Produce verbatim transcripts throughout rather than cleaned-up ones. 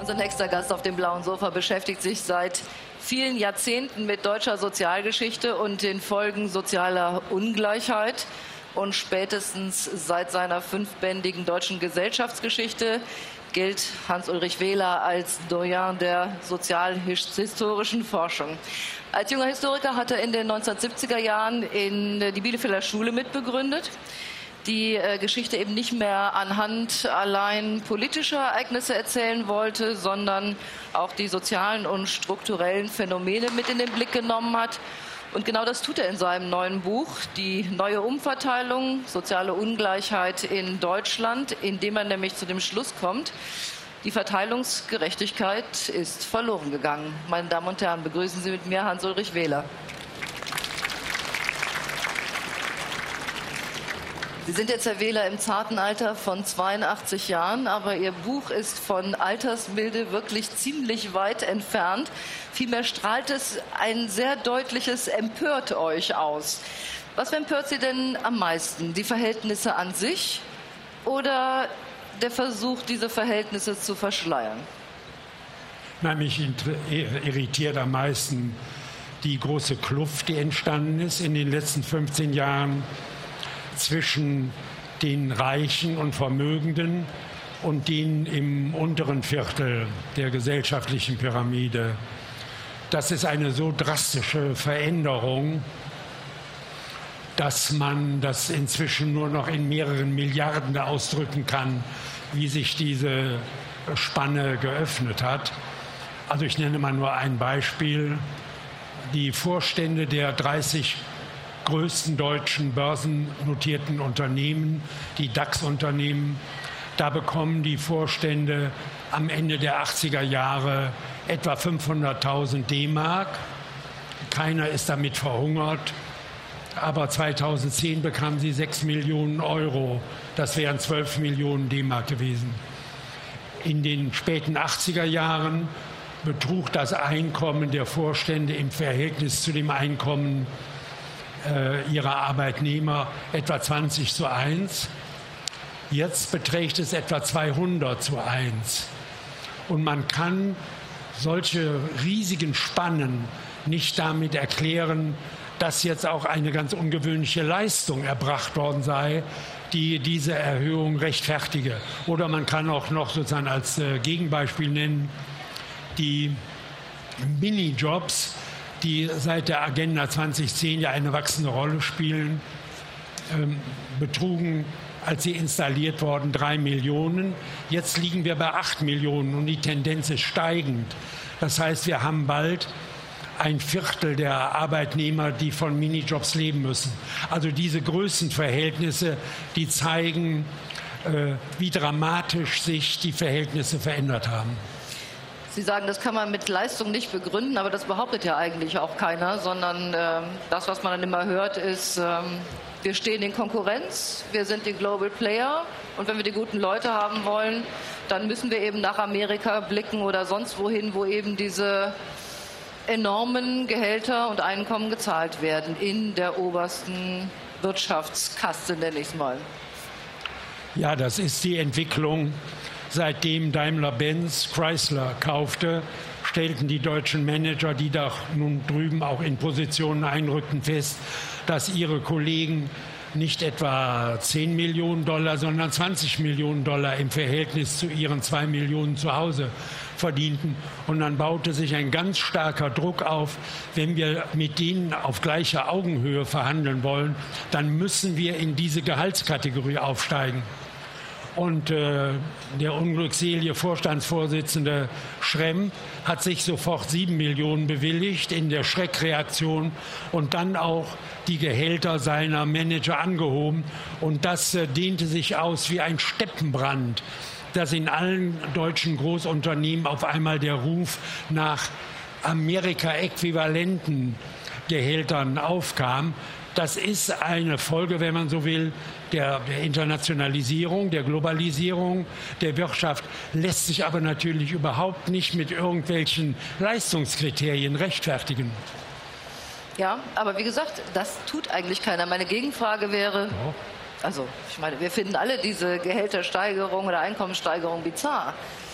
Unser nächster Gast auf dem blauen Sofa beschäftigt sich seit vielen Jahrzehnten mit deutscher Sozialgeschichte und den Folgen sozialer Ungleichheit. Und spätestens seit seiner fünfbändigen deutschen Gesellschaftsgeschichte gilt Hans-Ulrich Wehler als Doyen der sozialhistorischen Forschung. Als junger Historiker hat er in den neunzehnhundertsiebziger Jahren in die Bielefelder Schule mitbegründet, die äh, Geschichte eben nicht mehr anhand allein politischer Ereignisse erzählen wollte, sondern auch die sozialen und strukturellen Phänomene mit in den Blick genommen hat. Und genau das tut er in seinem neuen Buch, Die neue Umverteilung, soziale Ungleichheit in Deutschland, indem er nämlich zu dem Schluss kommt, die Verteilungsgerechtigkeit ist verloren gegangen. Meine Damen und Herren, begrüßen Sie mit mir Hans-Ulrich Wehler. Sie sind jetzt, Herr Wehler, im zarten Alter von zweiundachtzig Jahren, aber Ihr Buch ist von Altersmilde wirklich ziemlich weit entfernt. Vielmehr strahlt es ein sehr deutliches Empört euch aus. Was empört Sie denn am meisten? Die Verhältnisse an sich oder der Versuch, diese Verhältnisse zu verschleiern? Nein, mich irritiert am meisten die große Kluft, die entstanden ist in den letzten fünfzehn Jahren zwischen den Reichen und Vermögenden und denen im unteren Viertel der gesellschaftlichen Pyramide. Das ist eine so drastische Veränderung, dass man das inzwischen nur noch in mehreren Milliarden ausdrücken kann, wie sich diese Spanne geöffnet hat. Also ich nenne mal nur ein Beispiel. Die Vorstände der dreißig größten deutschen börsennotierten Unternehmen, die DAX-Unternehmen, da bekommen die Vorstände am Ende der achtziger Jahre etwa fünfhunderttausend D-Mark. Keiner ist damit verhungert. Aber zweitausendzehn bekamen sie sechs Millionen Euro. Das wären zwölf Millionen D-Mark gewesen. In den späten achtziger Jahren betrug das Einkommen der Vorstände im Verhältnis zu dem Einkommen ihrer Arbeitnehmer etwa zwanzig zu eins. Jetzt beträgt es etwa zweihundert zu eins. Und man kann solche riesigen Spannen nicht damit erklären, dass jetzt auch eine ganz ungewöhnliche Leistung erbracht worden sei, die diese Erhöhung rechtfertige. Oder man kann auch noch sozusagen als Gegenbeispiel nennen, die Minijobs, die seit der Agenda zweitausendzehn ja eine wachsende Rolle spielen, ähm, betrugen, als sie installiert wurden, drei Millionen. Jetzt liegen wir bei acht Millionen und die Tendenz ist steigend. Das heißt, wir haben bald ein Viertel der Arbeitnehmer, die von Minijobs leben müssen. Also diese Größenverhältnisse, die zeigen, äh, wie dramatisch sich die Verhältnisse verändert haben. Sie sagen, das kann man mit Leistung nicht begründen, aber das behauptet ja eigentlich auch keiner, sondern äh, das, was man dann immer hört, ist, äh, wir stehen in Konkurrenz, wir sind die Global Player und wenn wir die guten Leute haben wollen, dann müssen wir eben nach Amerika blicken oder sonst wohin, wo eben diese enormen Gehälter und Einkommen gezahlt werden in der obersten Wirtschaftskaste, nenne ich es mal. Ja, das ist die Entwicklung. Seitdem Daimler-Benz Chrysler kaufte, stellten die deutschen Manager, die da nun drüben auch in Positionen einrückten, fest, dass ihre Kollegen nicht etwa zehn Millionen Dollar, sondern zwanzig Millionen Dollar im Verhältnis zu ihren zwei Millionen zu Hause verdienten. Und dann baute sich ein ganz starker Druck auf, wenn wir mit denen auf gleicher Augenhöhe verhandeln wollen, dann müssen wir in diese Gehaltskategorie aufsteigen. Und äh, der unglückselige Vorstandsvorsitzende Schremm hat sich sofort sieben Millionen bewilligt in der Schreckreaktion und dann auch die Gehälter seiner Manager angehoben. Und das äh, dehnte sich aus wie ein Steppenbrand, dass in allen deutschen Großunternehmen auf einmal der Ruf nach Amerika-äquivalenten Gehältern aufkam. Das ist eine Folge, wenn man so will, der, der Internationalisierung, der Globalisierung der Wirtschaft, lässt sich aber natürlich überhaupt nicht mit irgendwelchen Leistungskriterien rechtfertigen. Ja, aber wie gesagt, das tut eigentlich keiner. Meine Gegenfrage wäre, also ich meine, wir finden alle diese Gehältersteigerung oder Einkommenssteigerung bizarr.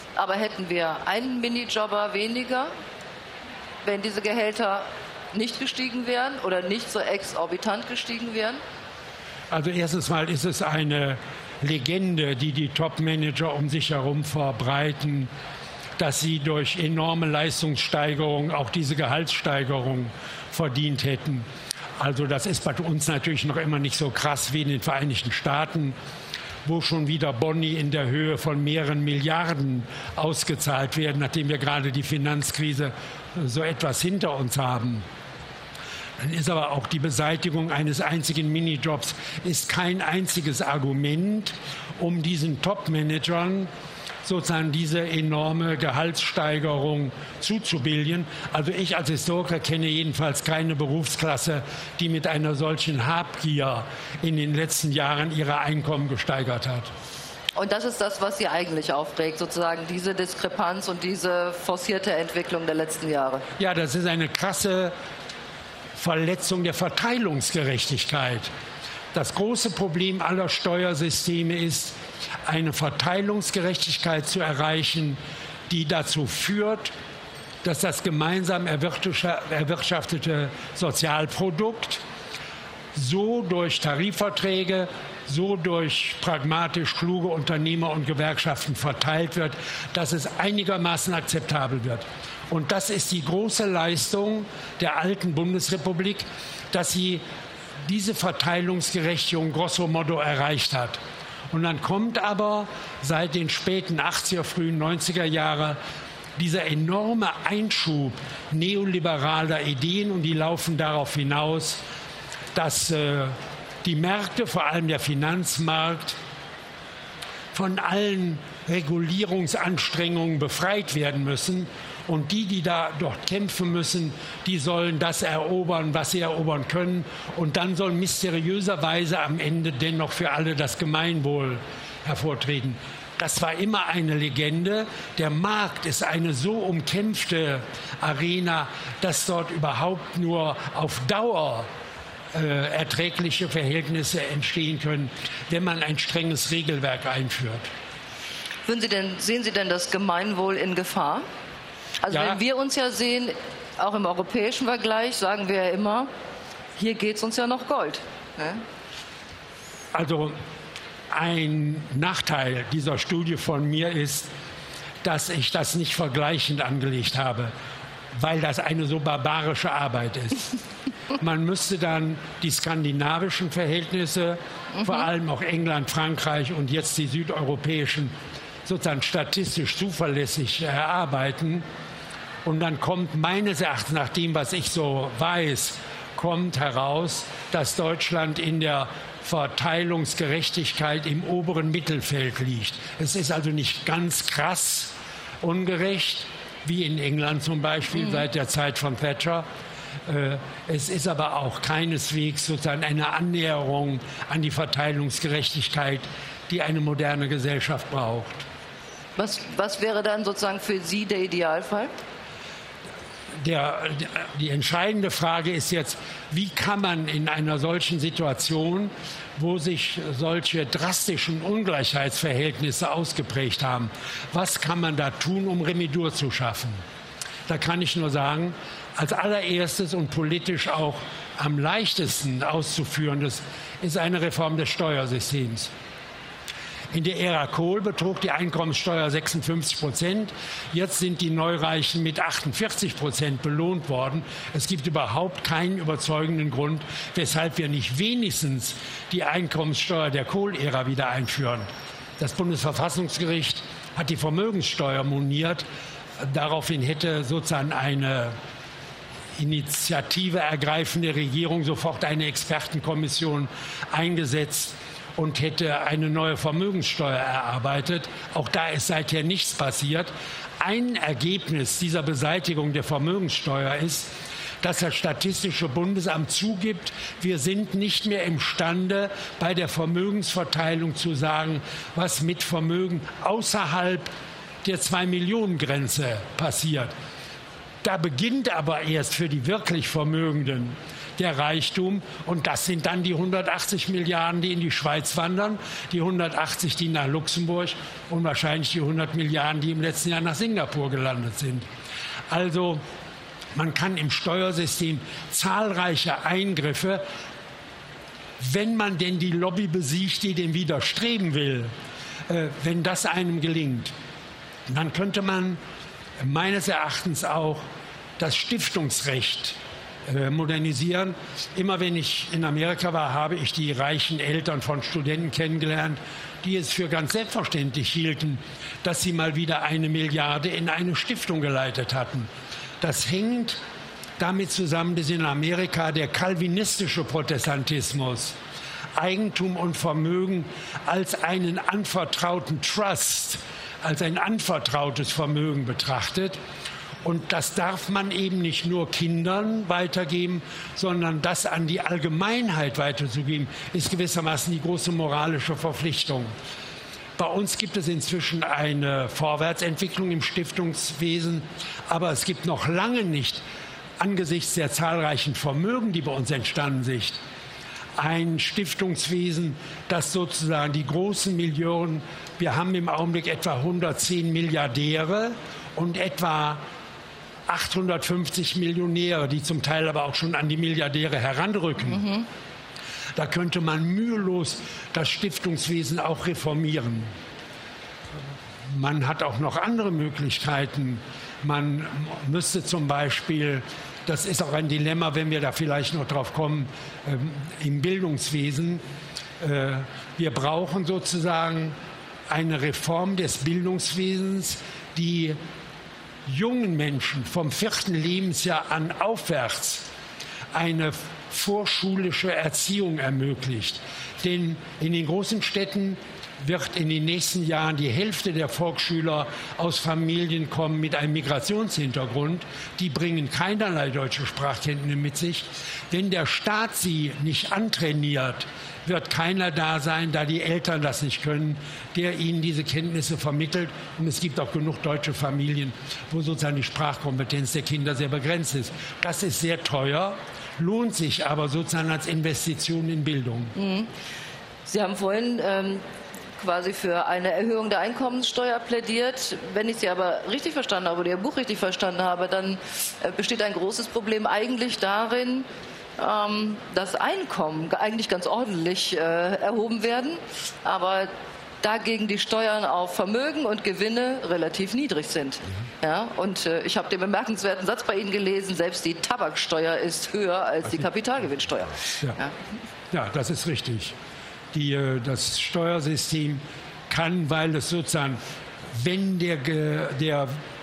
Aber hätten wir einen Minijobber weniger, wenn diese Gehälter nicht gestiegen wären oder nicht so exorbitant gestiegen wären? Also erstens mal ist es eine Legende, die die Top-Manager um sich herum verbreiten, dass sie durch enorme Leistungssteigerung auch diese Gehaltssteigerung verdient hätten. Also das ist bei uns natürlich noch immer nicht so krass wie in den Vereinigten Staaten, wo schon wieder Boni in der Höhe von mehreren Milliarden ausgezahlt werden, nachdem wir gerade die Finanzkrise so etwas hinter uns haben. Dann ist aber auch die Beseitigung eines einzigen Minijobs ist kein einziges Argument, um diesen Top-Managern sozusagen diese enorme Gehaltssteigerung zuzubilligen. Also ich als Historiker kenne jedenfalls keine Berufsklasse, die mit einer solchen Habgier in den letzten Jahren ihre Einkommen gesteigert hat. Und das ist das, was Sie eigentlich aufregt, sozusagen diese Diskrepanz und diese forcierte Entwicklung der letzten Jahre? Ja, das ist eine krasse Verletzung der Verteilungsgerechtigkeit. Das große Problem aller Steuersysteme ist, eine Verteilungsgerechtigkeit zu erreichen, die dazu führt, dass das gemeinsam erwirtschaftete Sozialprodukt so durch Tarifverträge, so durch pragmatisch kluge Unternehmer und Gewerkschaften verteilt wird, dass es einigermaßen akzeptabel wird. Und das ist die große Leistung der alten Bundesrepublik, dass sie diese Verteilungsgerechtigung grosso modo erreicht hat. Und dann kommt aber seit den späten achtziger, frühen neunziger Jahre dieser enorme Einschub neoliberaler Ideen, und die laufen darauf hinaus, dass äh, die Märkte, vor allem der Finanzmarkt, von allen Regulierungsanstrengungen befreit werden müssen. Und die, die da dort kämpfen müssen, die sollen das erobern, was sie erobern können. Und dann soll mysteriöserweise am Ende dennoch für alle das Gemeinwohl hervortreten. Das war immer eine Legende. Der Markt ist eine so umkämpfte Arena, dass dort überhaupt nur auf Dauer äh, erträgliche Verhältnisse entstehen können, wenn man ein strenges Regelwerk einführt. Würden Sie denn, sehen Sie denn das Gemeinwohl in Gefahr? Also ja. Wenn wir uns ja sehen, auch im europäischen Vergleich, sagen wir ja immer, hier geht es uns ja noch Gold. Ne? Also ein Nachteil dieser Studie von mir ist, dass ich das nicht vergleichend angelegt habe, weil das eine so barbarische Arbeit ist. Man müsste dann die skandinavischen Verhältnisse, mhm. vor allem auch England, Frankreich und jetzt die südeuropäischen, sozusagen statistisch zuverlässig erarbeiten. Und dann kommt meines Erachtens, nach dem, was ich so weiß, kommt heraus, dass Deutschland in der Verteilungsgerechtigkeit im oberen Mittelfeld liegt. Es ist also nicht ganz krass ungerecht, wie in England zum Beispiel mhm. seit der Zeit von Thatcher. Es ist aber auch keineswegs sozusagen eine Annäherung an die Verteilungsgerechtigkeit, die eine moderne Gesellschaft braucht. Was, was wäre dann sozusagen für Sie der Idealfall? Der, die entscheidende Frage ist jetzt, wie kann man in einer solchen Situation, wo sich solche drastischen Ungleichheitsverhältnisse ausgeprägt haben, was kann man da tun, um Remedur zu schaffen? Da kann ich nur sagen, als allererstes und politisch auch am leichtesten auszuführendes ist eine Reform des Steuersystems. In der Ära Kohl betrug die Einkommenssteuer sechsundfünfzig Prozent. Jetzt sind die Neureichen mit achtundvierzig Prozent belohnt worden. Es gibt überhaupt keinen überzeugenden Grund, weshalb wir nicht wenigstens die Einkommenssteuer der Kohl-Ära wieder einführen. Das Bundesverfassungsgericht hat die Vermögenssteuer moniert. Daraufhin hätte sozusagen eine Initiative ergreifende Regierung sofort eine Expertenkommission eingesetzt und hätte eine neue Vermögenssteuer erarbeitet. Auch da ist seither nichts passiert. Ein Ergebnis dieser Beseitigung der Vermögenssteuer ist, dass das Statistische Bundesamt zugibt, wir sind nicht mehr imstande, bei der Vermögensverteilung zu sagen, was mit Vermögen außerhalb der Zwei-Millionen-Grenze passiert. Da beginnt aber erst für die wirklich Vermögenden der Reichtum. Und das sind dann die hundertachtzig Milliarden, die in die Schweiz wandern, die hundertachtzig, die nach Luxemburg und wahrscheinlich die hundert Milliarden, die im letzten Jahr nach Singapur gelandet sind. Also man kann im Steuersystem zahlreiche Eingriffe, wenn man denn die Lobby besiegt, die dem widerstreben will, äh, wenn das einem gelingt, dann könnte man meines Erachtens auch das Stiftungsrecht äh, modernisieren. Immer wenn ich in Amerika war, habe ich die reichen Eltern von Studenten kennengelernt, die es für ganz selbstverständlich hielten, dass sie mal wieder eine Milliarde in eine Stiftung geleitet hatten. Das hängt damit zusammen, dass in Amerika der calvinistische Protestantismus Eigentum und Vermögen als einen anvertrauten Trust, als ein anvertrautes Vermögen betrachtet. Und das darf man eben nicht nur Kindern weitergeben, sondern das an die Allgemeinheit weiterzugeben, ist gewissermaßen die große moralische Verpflichtung. Bei uns gibt es inzwischen eine Vorwärtsentwicklung im Stiftungswesen, aber es gibt noch lange nicht, angesichts der zahlreichen Vermögen, die bei uns entstanden sind, ein Stiftungswesen, das sozusagen die großen Millionen, wir haben im Augenblick etwa hundertzehn Milliardäre und etwa achthundertfünfzig Millionäre, die zum Teil aber auch schon an die Milliardäre heranrücken. Mhm. Da könnte man mühelos das Stiftungswesen auch reformieren. Man hat auch noch andere Möglichkeiten. Man müsste zum Beispiel, das ist auch ein Dilemma, wenn wir da vielleicht noch drauf kommen, ähm, im Bildungswesen. Äh, wir brauchen sozusagen eine Reform des Bildungswesens, die jungen Menschen vom vierten Lebensjahr an aufwärts eine vorschulische Erziehung ermöglicht. Denn in den großen Städten wird in den nächsten Jahren die Hälfte der Volksschüler aus Familien kommen mit einem Migrationshintergrund. Die bringen keinerlei deutsche Sprachkenntnisse mit sich. Wenn der Staat sie nicht antrainiert, wird keiner da sein, da die Eltern das nicht können, der ihnen diese Kenntnisse vermittelt. Und es gibt auch genug deutsche Familien, wo sozusagen die Sprachkompetenz der Kinder sehr begrenzt ist. Das ist sehr teuer, lohnt sich aber sozusagen als Investition in Bildung. Mhm. Sie haben vorhin ähm quasi für eine Erhöhung der Einkommenssteuer plädiert. Wenn ich Sie aber richtig verstanden habe oder Ihr Buch richtig verstanden habe, dann besteht ein großes Problem eigentlich darin, ähm, dass Einkommen eigentlich ganz ordentlich äh, erhoben werden, aber dagegen die Steuern auf Vermögen und Gewinne relativ niedrig sind. Ja, und äh, ich habe den bemerkenswerten Satz bei Ihnen gelesen, selbst die Tabaksteuer ist höher als die Kapitalgewinnsteuer. Ja, ja. ja das ist richtig. Die, das Steuersystem kann, weil es sozusagen, wenn der, der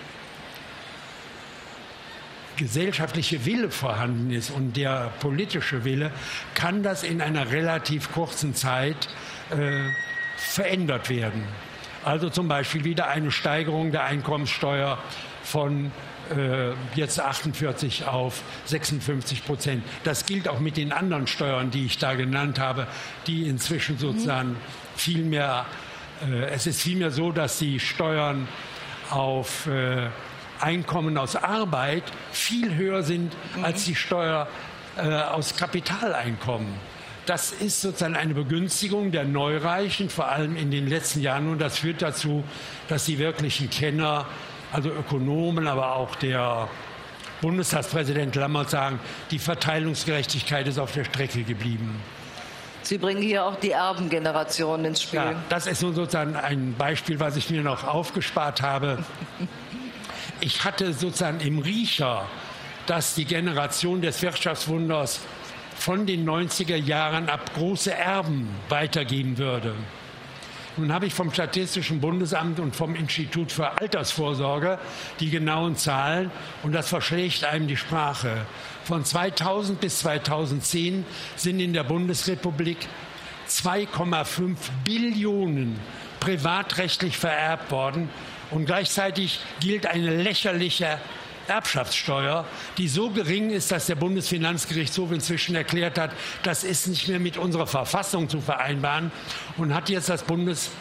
gesellschaftliche Wille vorhanden ist und der politische Wille, kann das in einer relativ kurzen Zeit äh, verändert werden. Also zum Beispiel wieder eine Steigerung der Einkommenssteuer von äh, jetzt achtundvierzig auf sechsundfünfzig Prozent. Das gilt auch mit den anderen Steuern, die ich da genannt habe, die inzwischen sozusagen mhm. viel mehr, äh, es ist vielmehr so, dass die Steuern auf äh, Einkommen aus Arbeit viel höher sind mhm. als die Steuer äh, aus Kapitaleinkommen. Das ist sozusagen eine Begünstigung der Neureichen, vor allem in den letzten Jahren. Und das führt dazu, dass die wirklichen Kenner, also Ökonomen, aber auch der Bundestagspräsident Lammert sagen, die Verteilungsgerechtigkeit ist auf der Strecke geblieben. Sie bringen hier auch die Erbengeneration ins Spiel. Ja, das ist sozusagen ein Beispiel, was ich mir noch aufgespart habe. Ich hatte sozusagen im Riecher, dass die Generation des Wirtschaftswunders von den neunziger Jahren ab große Erben weitergeben würde. Nun habe ich vom Statistischen Bundesamt und vom Institut für Altersvorsorge die genauen Zahlen und das verschlägt einem die Sprache. Von zweitausend bis zweitausendzehn sind in der Bundesrepublik zwei Komma fünf Billionen privatrechtlich vererbt worden und gleichzeitig gilt eine lächerliche Erbschaftssteuer, die so gering ist, dass der Bundesfinanzgerichtshof inzwischen erklärt hat, das ist nicht mehr mit unserer Verfassung zu vereinbaren und hat jetzt das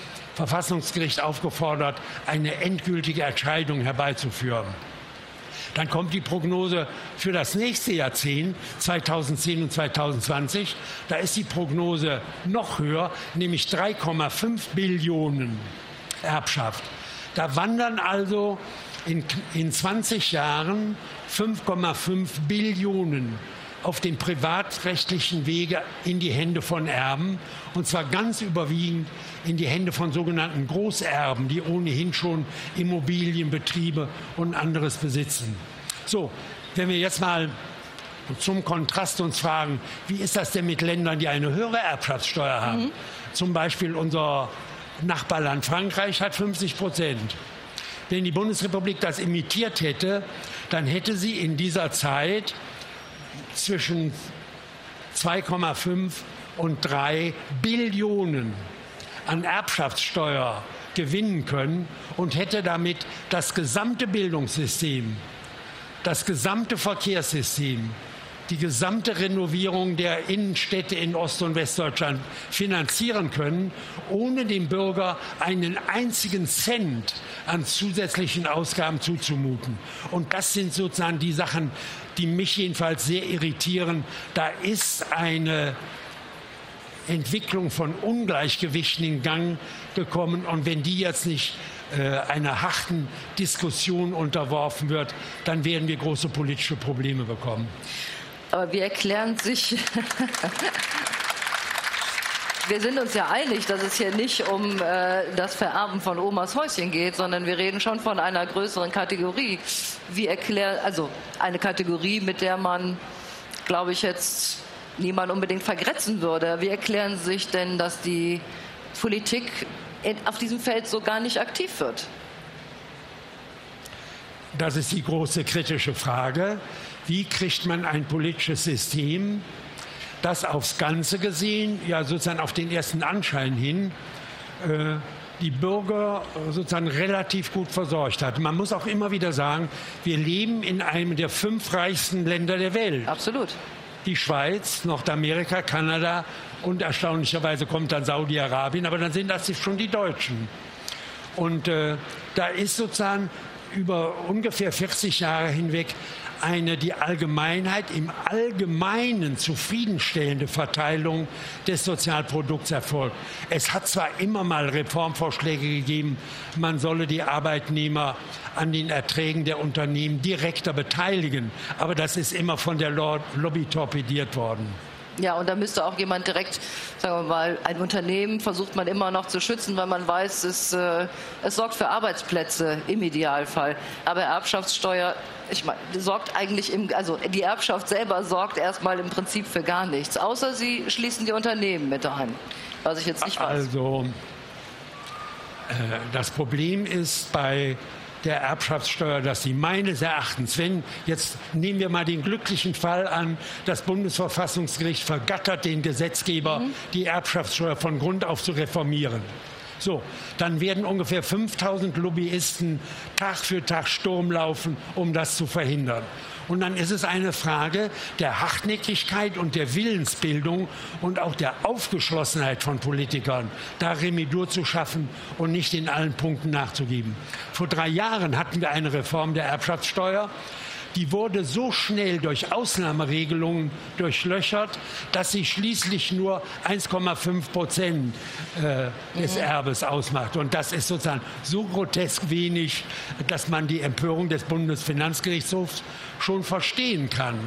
Bundesverfassungsgericht aufgefordert, eine endgültige Entscheidung herbeizuführen. Dann kommt die Prognose für das nächste Jahrzehnt, zweitausendzehn und zweitausendzwanzig. Da ist die Prognose noch höher, nämlich drei Komma fünf Billionen Erbschaft. Da wandern also in, in zwanzig Jahren fünf Komma fünf Billionen auf dem privatrechtlichen Wege in die Hände von Erben, und zwar ganz überwiegend in die Hände von sogenannten Großerben, die ohnehin schon Immobilien, Betriebe und anderes besitzen. So, wenn wir jetzt mal zum Kontrast uns fragen, wie ist das denn mit Ländern, die eine höhere Erbschaftssteuer haben? Mhm. Zum Beispiel unser Nachbarland Frankreich hat fünfzig Prozent. Wenn die Bundesrepublik das imitiert hätte, dann hätte sie in dieser Zeit zwischen zwei Komma fünf und drei Billionen an Erbschaftssteuer gewinnen können und hätte damit das gesamte Bildungssystem, das gesamte Verkehrssystem, die gesamte Renovierung der Innenstädte in Ost- und Westdeutschland finanzieren können, ohne dem Bürger einen einzigen Cent an zusätzlichen Ausgaben zuzumuten. Und das sind sozusagen die Sachen, die mich jedenfalls sehr irritieren. Da ist eine Entwicklung von Ungleichgewichten in Gang gekommen. Und wenn die jetzt nicht äh, einer harten Diskussion unterworfen wird, dann werden wir große politische Probleme bekommen. Aber wie erklären sich, wir sind uns ja einig, dass es hier nicht um äh, das Vererben von Omas Häuschen geht, sondern wir reden schon von einer größeren Kategorie. Wie erklärt, also eine Kategorie, mit der man, glaube ich, jetzt niemand unbedingt vergrätzen würde. Wie erklären Sie sich denn, dass die Politik in, auf diesem Feld so gar nicht aktiv wird? Das ist die große kritische Frage. Wie kriegt man ein politisches System, das aufs Ganze gesehen, ja sozusagen auf den ersten Anschein hin, äh, die Bürger sozusagen relativ gut versorgt hat? Man muss auch immer wieder sagen, wir leben in einem der fünf reichsten Länder der Welt. Absolut. Die Schweiz, Nordamerika, Kanada und erstaunlicherweise kommt dann Saudi-Arabien, aber dann sind das schon die Deutschen. Und äh, da ist sozusagen über ungefähr vierzig Jahre hinweg eine die Allgemeinheit im Allgemeinen zufriedenstellende Verteilung des Sozialprodukts erfolgt. Es hat zwar immer mal Reformvorschläge gegeben, man solle die Arbeitnehmer an den Erträgen der Unternehmen direkter beteiligen, aber das ist immer von der Lobby torpediert worden. Ja, und da müsste auch jemand direkt, sagen wir mal, ein Unternehmen versucht man immer noch zu schützen, weil man weiß, es, äh, es sorgt für Arbeitsplätze im Idealfall. Aber Erbschaftssteuer, ich meine, sorgt eigentlich im, also die Erbschaft selber sorgt erstmal im Prinzip für gar nichts, außer sie schließen die Unternehmen mit ein, was ich jetzt nicht weiß. Also äh, das Problem ist bei der Erbschaftssteuer, dass sie meines Erachtens, wenn, jetzt nehmen wir mal den glücklichen Fall an, das Bundesverfassungsgericht vergattert den Gesetzgeber, mhm. die Erbschaftssteuer von Grund auf zu reformieren. So, dann werden ungefähr fünftausend Lobbyisten Tag für Tag Sturm laufen, um das zu verhindern. Und dann ist es eine Frage der Hartnäckigkeit und der Willensbildung und auch der Aufgeschlossenheit von Politikern, da Remedur zu schaffen und nicht in allen Punkten nachzugeben. Vor drei Jahren hatten wir eine Reform der Erbschaftssteuer. Die wurde so schnell durch Ausnahmeregelungen durchlöchert, dass sie schließlich nur eins Komma fünf Prozent äh, des Erbes ausmacht. Und das ist sozusagen so grotesk wenig, dass man die Empörung des Bundesfinanzgerichtshofs schon verstehen kann.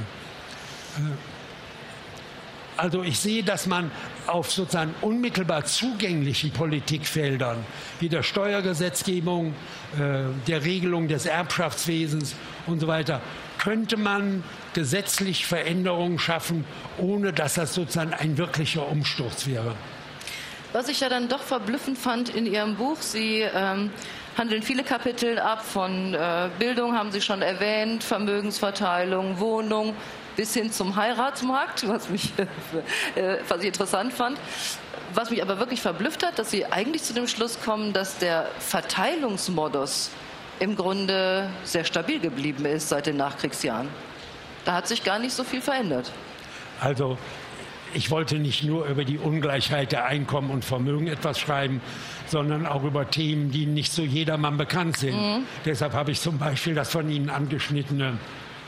Also ich sehe, dass man auf sozusagen unmittelbar zugänglichen Politikfeldern wie der Steuergesetzgebung, äh, der Regelung des Erbschaftswesens und so weiter, könnte man gesetzlich Veränderungen schaffen, ohne dass das sozusagen ein wirklicher Umsturz wäre. Was ich ja dann doch verblüffend fand in Ihrem Buch, Sie ähm, handeln viele Kapitel ab, von äh, Bildung haben Sie schon erwähnt, Vermögensverteilung, Wohnung, bis hin zum Heiratsmarkt, was, mich, äh, was ich interessant fand. Was mich aber wirklich verblüfft hat, dass Sie eigentlich zu dem Schluss kommen, dass der Verteilungsmodus im Grunde sehr stabil geblieben ist seit den Nachkriegsjahren. Da hat sich gar nicht so viel verändert. Also ich wollte nicht nur über die Ungleichheit der Einkommen und Vermögen etwas schreiben, sondern auch über Themen, die nicht so jedermann bekannt sind. Mhm. Deshalb habe ich zum Beispiel das von Ihnen angeschnittene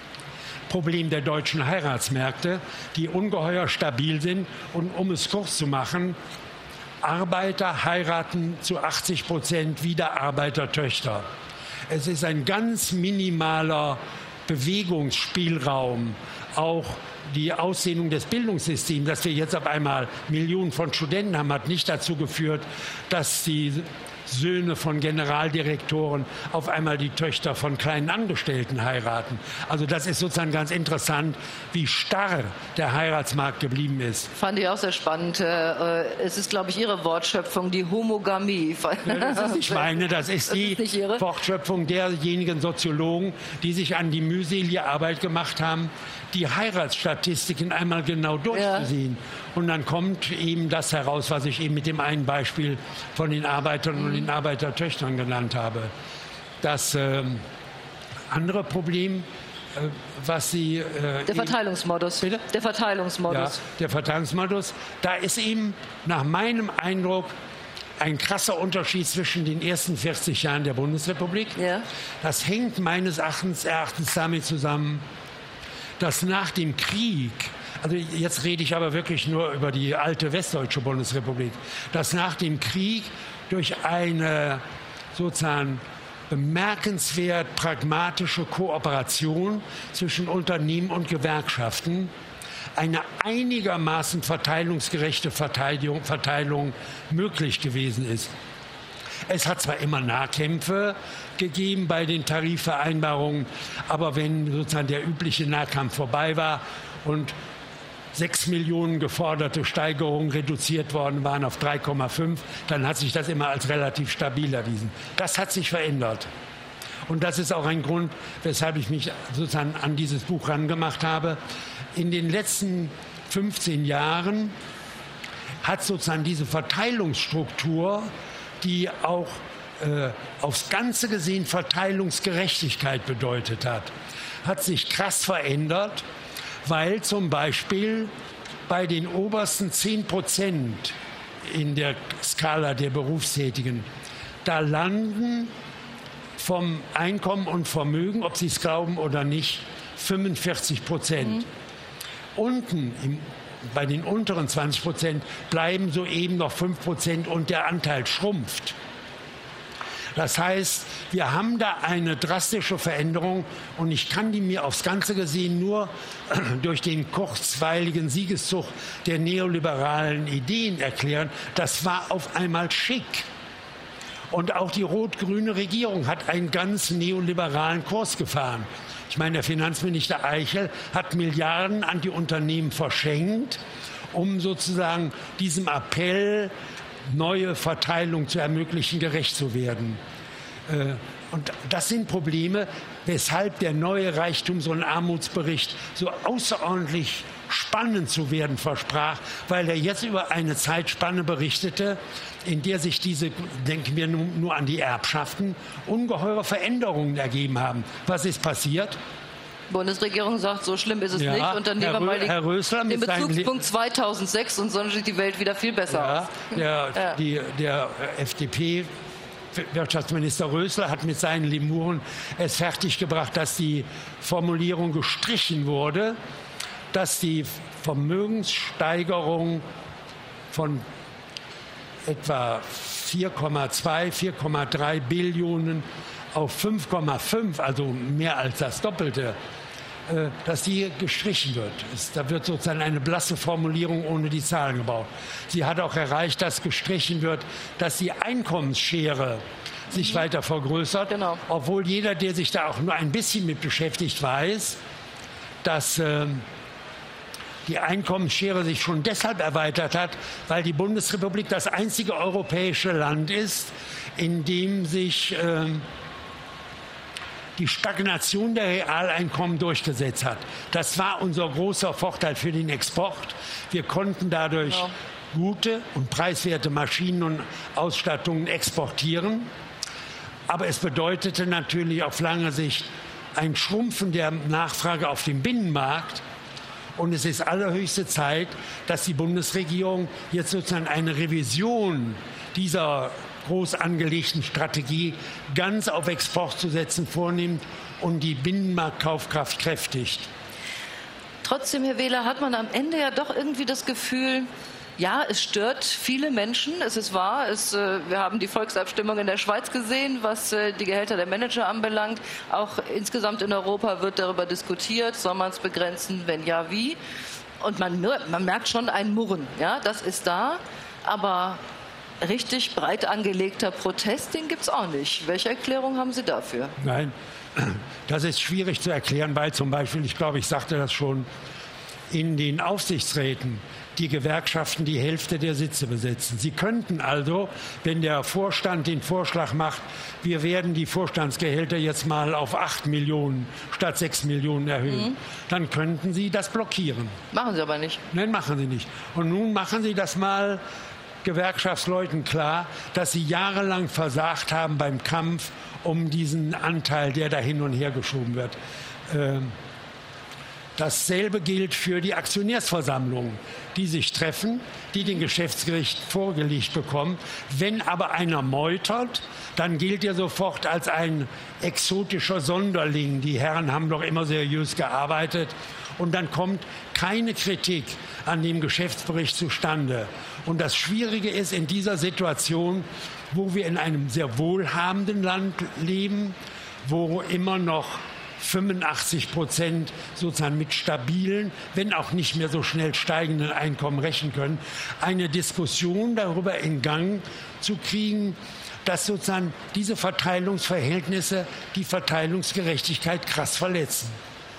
Problem der deutschen Heiratsmärkte, die ungeheuer stabil sind. Und um es kurz zu machen, Arbeiter heiraten zu achtzig Prozent wieder Arbeitertöchter. Es ist ein ganz minimaler Bewegungsspielraum, auch die Ausdehnung des Bildungssystems, dass wir jetzt auf einmal Millionen von Studenten haben, hat nicht dazu geführt, dass die Söhne von Generaldirektoren auf einmal die Töchter von kleinen Angestellten heiraten. Also das ist sozusagen ganz interessant, wie starr der Heiratsmarkt geblieben ist. Fand ich auch sehr spannend. Es ist, glaube ich, Ihre Wortschöpfung, die Homogamie. Ja, das ist nicht meine, das ist die das ist Wortschöpfung derjenigen Soziologen, die sich an die mühselige Arbeit gemacht haben, die Heiratsstatistiken einmal genau durchzusehen. Ja. Und dann kommt eben das heraus, was ich eben mit dem einen Beispiel von den Arbeitern mhm. und den Arbeitertöchtern genannt habe. Das äh, andere Problem, äh, was Sie... Äh, der Verteilungsmodus. Bitte? Der Verteilungsmodus. Ja, der Verteilungsmodus. Da ist eben nach meinem Eindruck ein krasser Unterschied zwischen den ersten vierzig Jahren der Bundesrepublik. Ja. Das hängt meines Erachtens, Erachtens damit zusammen, dass nach dem Krieg, also jetzt rede ich aber wirklich nur über die alte westdeutsche Bundesrepublik, dass nach dem Krieg durch eine sozusagen bemerkenswert pragmatische Kooperation zwischen Unternehmen und Gewerkschaften eine einigermaßen verteilungsgerechte Verteilung, Verteilung möglich gewesen ist. Es hat zwar immer Nahkämpfe gegeben bei den Tarifvereinbarungen, aber wenn sozusagen der übliche Nahkampf vorbei war und sechs Millionen geforderte Steigerungen reduziert worden waren auf drei Komma fünf, dann hat sich das immer als relativ stabil erwiesen. Das hat sich verändert. Und das ist auch ein Grund, weshalb ich mich sozusagen an dieses Buch rangemacht habe. In den letzten fünfzehn Jahren hat sozusagen diese Verteilungsstruktur, die auch äh, aufs Ganze gesehen Verteilungsgerechtigkeit bedeutet hat, hat sich krass verändert, weil zum Beispiel bei den obersten zehn Prozent in der Skala der Berufstätigen, da landen vom Einkommen und Vermögen, ob Sie es glauben oder nicht, fünfundvierzig Prozent. Mhm. Unten im Bei den unteren zwanzig Prozent bleiben soeben noch fünf Prozent und der Anteil schrumpft. Das heißt, wir haben da eine drastische Veränderung und ich kann die mir aufs Ganze gesehen nur durch den kurzweiligen Siegeszug der neoliberalen Ideen erklären. Das war auf einmal schick. Und auch die rot-grüne Regierung hat einen ganz neoliberalen Kurs gefahren. Ich meine, der Finanzminister Eichel hat Milliarden an die Unternehmen verschenkt, um sozusagen diesem Appell, neue Verteilung zu ermöglichen, gerecht zu werden. Und das sind Probleme, weshalb der neue Reichtums- und Armutsbericht so außerordentlich spannend zu werden versprach, weil er jetzt über eine Zeitspanne berichtete, in der sich diese, denken wir nur, nur an die Erbschaften, ungeheure Veränderungen ergeben haben. Was ist passiert? Die Bundesregierung sagt, so schlimm ist es ja, nicht. Und dann nehmen wir mal den, Rösler den Bezugspunkt zweitausendsechs und sonst sieht die Welt wieder viel besser ja, aus. Der, ja. die, der F D P Wirtschaftsminister Rösler hat mit seinen Lemuren es fertiggebracht, dass die Formulierung gestrichen wurde, dass die Vermögenssteigerung von etwa vier Komma zwei, vier Komma drei Billionen auf fünf Komma fünf, also mehr als das Doppelte, dass die gestrichen wird. Da wird sozusagen eine blasse Formulierung ohne die Zahlen gebaut. Sie hat auch erreicht, dass gestrichen wird, dass die Einkommensschere sich weiter vergrößert, genau. Obwohl jeder, der sich da auch nur ein bisschen mit beschäftigt, weiß, dass äh, die Einkommensschere sich schon deshalb erweitert hat, weil die Bundesrepublik das einzige europäische Land ist, in dem sich äh, die Stagnation der Realeinkommen durchgesetzt hat. Das war unser großer Vorteil für den Export. Wir konnten dadurch ja. gute und preiswerte Maschinen und Ausstattungen exportieren. Aber es bedeutete natürlich auf lange Sicht ein Schrumpfen der Nachfrage auf dem Binnenmarkt. Und es ist allerhöchste Zeit, dass die Bundesregierung jetzt sozusagen eine Revision dieser groß angelegten Strategie ganz auf Export zu setzen vornimmt und die Binnenmarktkaufkraft kräftigt. Trotzdem, Herr Wähler, hat man am Ende ja doch irgendwie das Gefühl, ja, es stört viele Menschen, es ist wahr. Es, äh, wir haben die Volksabstimmung in der Schweiz gesehen, was äh, die Gehälter der Manager anbelangt. Auch insgesamt in Europa wird darüber diskutiert, soll man es begrenzen, wenn ja, wie. Und man, man merkt schon ein Murren, ja, das ist da, aber richtig breit angelegter Protest, den gibt es auch nicht. Welche Erklärung haben Sie dafür? Nein, das ist schwierig zu erklären, weil zum Beispiel, ich glaube, ich sagte das schon, in den Aufsichtsräten die Gewerkschaften die Hälfte der Sitze besetzen. Sie könnten also, wenn der Vorstand den Vorschlag macht, wir werden die Vorstandsgehälter jetzt mal auf acht Millionen statt sechs Millionen erhöhen, mhm. dann könnten Sie das blockieren. Machen Sie aber nicht. Nein, machen Sie nicht. Und nun machen Sie das mal Gewerkschaftsleuten klar, dass sie jahrelang versagt haben beim Kampf um diesen Anteil, der da hin und her geschoben wird. Ähm, Dasselbe gilt für die Aktionärsversammlungen, die sich treffen, die den Geschäftsgericht vorgelegt bekommen. Wenn aber einer meutert, dann gilt er sofort als ein exotischer Sonderling. Die Herren haben doch immer seriös gearbeitet. Und dann kommt keine Kritik an dem Geschäftsbericht zustande. Und das Schwierige ist in dieser Situation, wo wir in einem sehr wohlhabenden Land leben, wo immer noch fünfundachtzig Prozent sozusagen mit stabilen, wenn auch nicht mehr so schnell steigenden Einkommen rechnen können, eine Diskussion darüber in Gang zu kriegen, dass sozusagen diese Verteilungsverhältnisse die Verteilungsgerechtigkeit krass verletzen.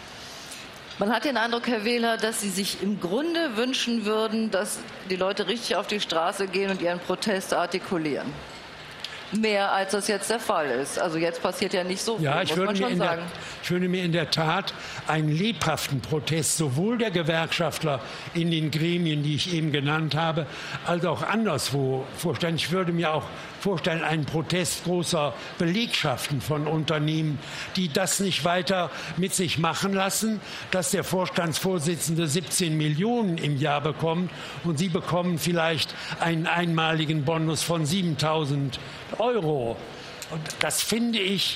Man hat den Eindruck, Herr Wähler, dass Sie sich im Grunde wünschen würden, dass die Leute richtig auf die Straße gehen und ihren Protest artikulieren. Mehr als das jetzt der Fall ist. Also jetzt passiert ja nicht so viel, ja, ich muss würde man schon mir sagen. Der, ich würde mir in der Tat einen lebhaften Protest sowohl der Gewerkschaftler in den Gremien, die ich eben genannt habe, als auch anderswo vorstellen. Ich würde mir auch vorstellen, einen Protest großer Belegschaften von Unternehmen, die das nicht weiter mit sich machen lassen, dass der Vorstandsvorsitzende siebzehn Millionen im Jahr bekommt und sie bekommen vielleicht einen einmaligen Bonus von siebentausend Euro. Und das finde ich...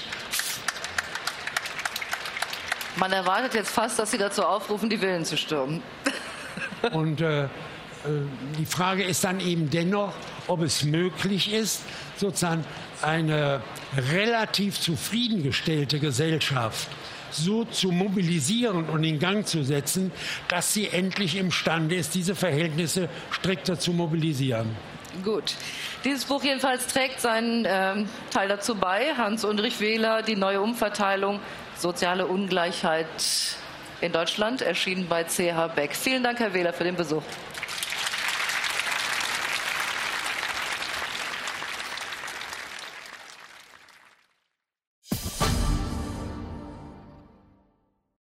Man erwartet jetzt fast, dass Sie dazu aufrufen, die Villen zu stürmen. Und äh, die Frage ist dann eben dennoch, ob es möglich ist, sozusagen eine relativ zufriedengestellte Gesellschaft so zu mobilisieren und in Gang zu setzen, dass sie endlich imstande ist, diese Verhältnisse strikter zu mobilisieren. Gut. Dieses Buch jedenfalls trägt seinen äh, Teil dazu bei. Hans-Ulrich Wähler, die neue Umverteilung, soziale Ungleichheit in Deutschland, erschienen bei C H Beck. Vielen Dank, Herr Wähler, für den Besuch.